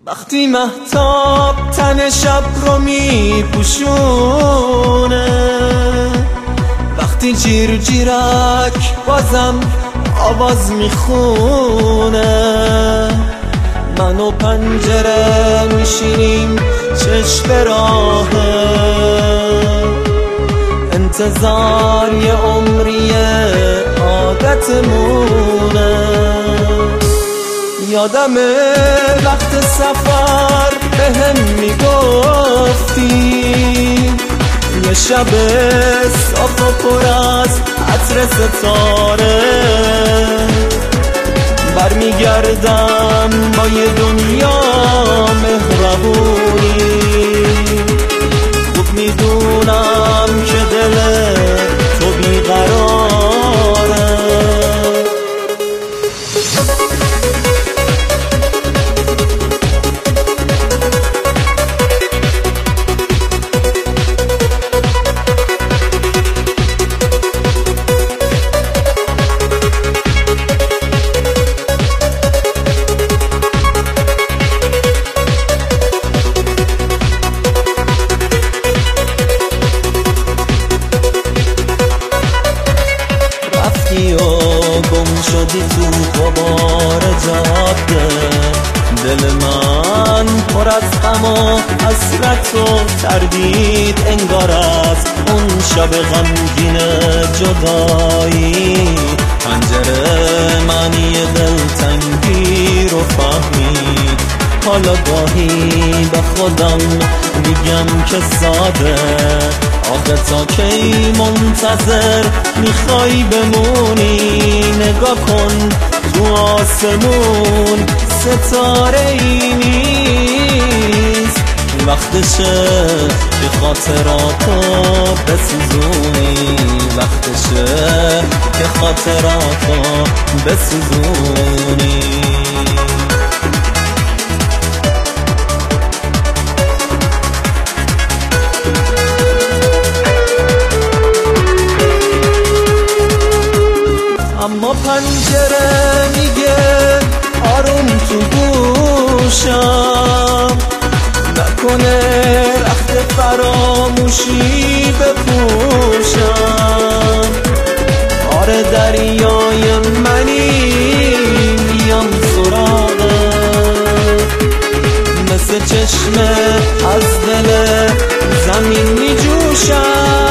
وقتی مهتاب تن شب رو میپوشونه، وقتی جیر جیرک بازم آواز میخونه، من و پنجره میشینیم چشم راهه، انتظار یه عمریه عادتمونه. یادمه وقت سفر بهم میگفتی یه شب صاف و پر از عطر ستاره، برمیگردم با یه دنیا مهربونی، خوب میدونم که دل تو بیقراره. گم شدی تو غبار جاده، دل من پر از غم و حسرت و تردید، انگار از اون شب غمگین جدایی پنجره معنی دلتنگی رو فهمید. حالا گاهی به خودم میگم که ساده، آخه تا کی منتظر میخوای بمونی؟ نگاه کن تو آسمون ستاره ای نیست، وقتشه که خاطراتو بسوزونی، وقتشه که خاطراتو بسوزونی. اما پنجره میگه آروم تو گوشم، نکنه رخت فراموشی بپوشم. آره دریای منی میام سراغه، مثل چشمه از دل زمین میجوشم.